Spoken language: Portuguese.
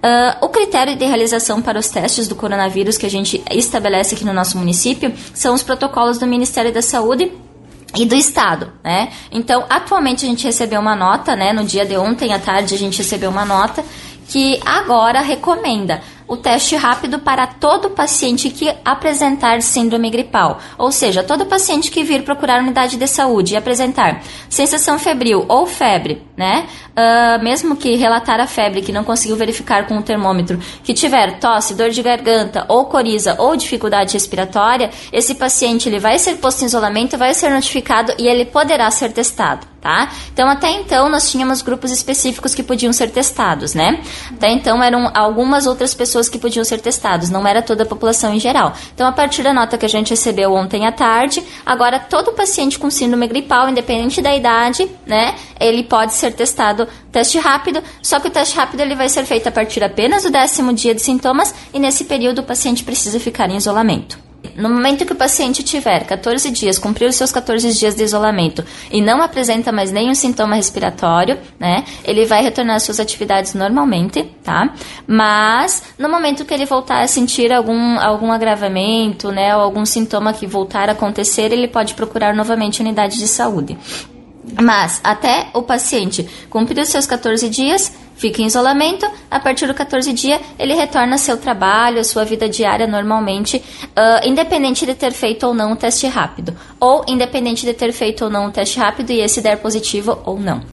O critério de realização para os testes do coronavírus que a gente estabelece aqui no nosso município são os protocolos do Ministério da Saúde e do Estado, né? Então, atualmente a gente recebeu uma nota, né? No dia de ontem à tarde a gente recebeu uma nota que agora recomenda o teste rápido para todo paciente que apresentar síndrome gripal. Ou seja, todo paciente que vir procurar a unidade de saúde e apresentar sensação febril ou febre, né? Mesmo que relatar a febre, que não conseguiu verificar com o termômetro, que tiver tosse, dor de garganta ou coriza ou dificuldade respiratória, esse paciente ele vai ser posto em isolamento, vai ser notificado e ele poderá ser testado, tá? Então, até então, nós tínhamos grupos específicos que podiam ser testados, né? Até então, eram algumas outras pessoas que podiam ser testados, não era toda a população em geral. Então, a partir da nota que a gente recebeu ontem à tarde, agora todo paciente com síndrome gripal, independente da idade, né, ele pode ser testado teste rápido, só que o teste rápido ele vai ser feito a partir apenas do 10º dia de sintomas e nesse período o paciente precisa ficar em isolamento. No momento que o paciente tiver 14 dias, cumprir os seus 14 dias de isolamento e não apresenta mais nenhum sintoma respiratório, né, ele vai retornar às suas atividades normalmente, tá? Mas, no momento que ele voltar a sentir algum agravamento, né, ou algum sintoma que voltar a acontecer, ele pode procurar novamente a unidade de saúde. Mas, até o paciente cumprir os seus 14 dias, fica em isolamento, a partir do 14 dia ele retorna ao seu trabalho, à sua vida diária normalmente, independente de ter feito ou não o teste rápido, ou independente de ter feito ou não o teste rápido e esse der positivo ou não.